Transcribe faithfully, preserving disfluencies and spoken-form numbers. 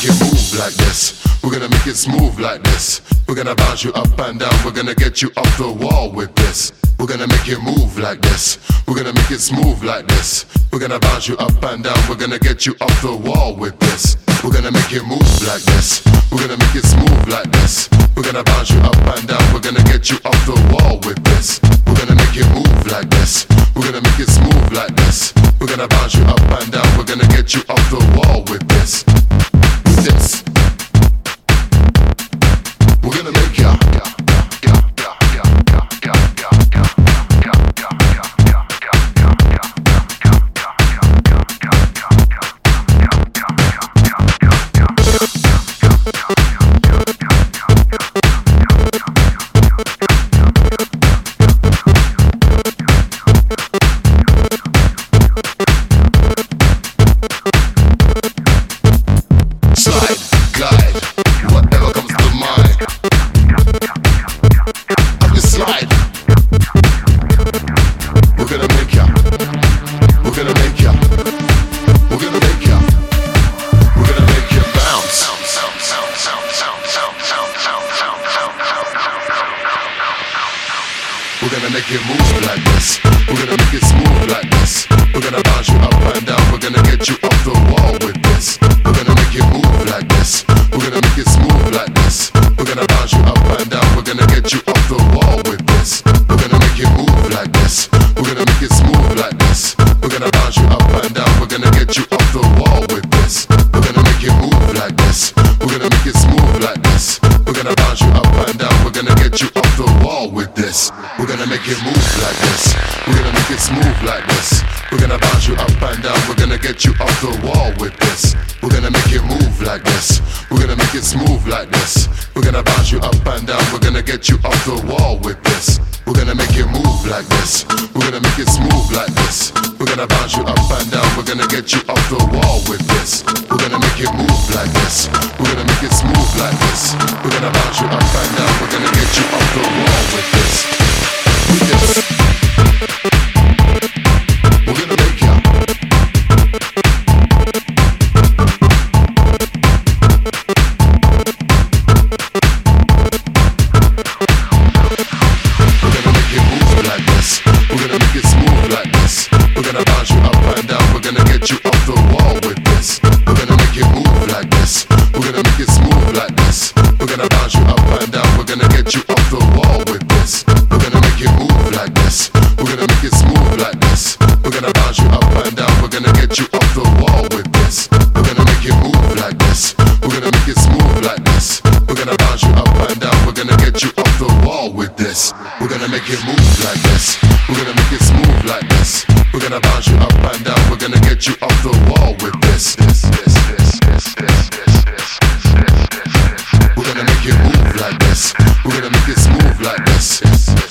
make you move like this. We're gonna make it smooth like this. We're gonna bounce you up and down. We're gonna get you off the wall with this. We're gonna make you move like this. We're gonna make it smooth like this. We're gonna bounce you up and down. We're gonna get you off the wall with this. We're gonna make you move like this. We're gonna make it smooth like this. We're gonna bounce you up and down. We're gonna get you off the wall with this. We're gonna make you move like this. We're gonna make it smooth like this. We're gonna bounce you up and down. We're gonna get you off the wall with this. With this. We're gonna make ya. We're gonna make you move like this. We're gonna make it smooth like this. We're gonna bounce you up and down. We're gonna get you off the wall with this. We're gonna make you move like this. We're gonna make it smooth like this. We're gonna bounce you up and down. We're gonna get you off the wall with this. We're gonna make you move like this. We're gonna make it smooth like this. We're gonna bounce you up and down. We're gonna get you off the wall with this. We're gonna make you move like this. We're gonna make it smooth like this. We're gonna bounce you up and down. We're gonna get you off the wall with this. We're gonna make it move like this. We're gonna make it smooth like this. We're gonna bounce you up and down. We're gonna get you off the wall with this. We're gonna make it move like this. We're gonna make it smooth like this. We're gonna bounce you up and down. We're gonna get you off the wall with this. We're gonna make it move like this. We're gonna make it smooth like this. We're gonna bounce you up and down. We're gonna get you off the wall with this. We're gonna make it move like this. We're gonna make it smooth like this. We're gonna bounce you up and down. We're gonna get you off the wall with this. With this. We're gonna make ya. We're gonna make it move like this. We're gonna make it smooth like this. We're gonna bounce you up and down. We're gonna get you off the wall with this. We're gonna make it move like this. We're gonna make it smooth like this. We're gonna bounce you up and down. We're gonna get you off the wall with this. We're gonna make it move like this. We're gonna make it smooth like this. We're gonna bounce you up and down. We're gonna get you off the wall with this. We're gonna make it move like this. We're gonna make it smooth like this. We're gonna bounce you up and down. We're gonna get you off the wall with this. We're gonna make it move like this. We're gonna make it smooth like this. We're gonna bounce you up and down. We're gonna get you off the wall with this. This, this, this, this, this, this, this, this, this. We're gonna make it move like this. We're gonna make it smooth like this.